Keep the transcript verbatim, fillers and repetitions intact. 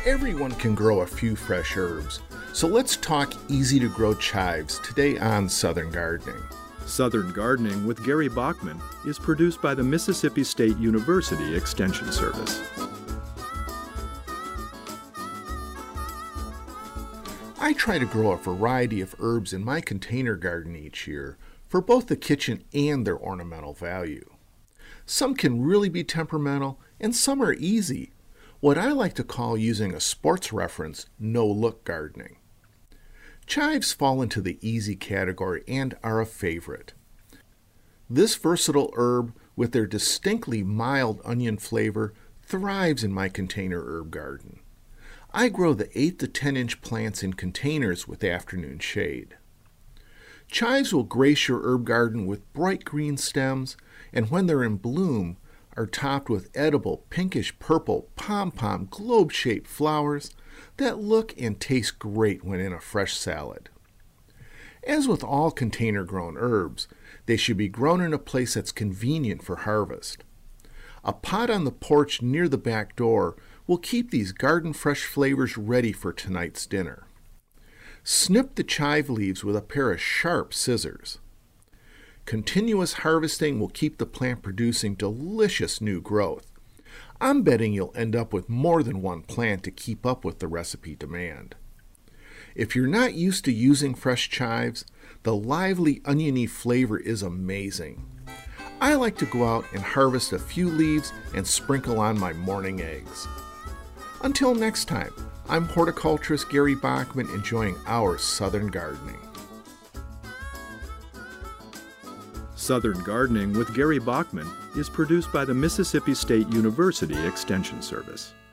Everyone can grow a few fresh herbs, so let's talk easy to grow chives today on Southern Gardening. Southern Gardening with Gary Bachman is produced by the Mississippi State University Extension Service. I try to grow a variety of herbs in my container garden each year for both the kitchen and their ornamental value. Some can really be temperamental and some are easy, what I like to call using a sports reference, no-look gardening. Chives fall into the easy category and are a favorite. This versatile herb with their distinctly mild onion flavor thrives in my container herb garden. I grow the eight to ten inch plants in containers with afternoon shade. Chives will grace your herb garden with bright green stems, and when they're in bloom, are topped with edible pinkish purple pom-pom globe-shaped flowers that look and taste great when in a fresh salad. As with all container-grown herbs, they should be grown in a place that's convenient for harvest. A pot on the porch near the back door will keep these garden-fresh flavors ready for tonight's dinner. Snip the chive leaves with a pair of sharp scissors. Continuous harvesting will keep the plant producing delicious new growth. I'm betting you'll end up with more than one plant to keep up with the recipe demand. If you're not used to using fresh chives, the lively oniony flavor is amazing. I like to go out and harvest a few leaves and sprinkle on my morning eggs. Until next time, I'm horticulturist Gary Bachman enjoying our Southern Gardening. Southern Gardening with Gary Bachman is produced by the Mississippi State University Extension Service.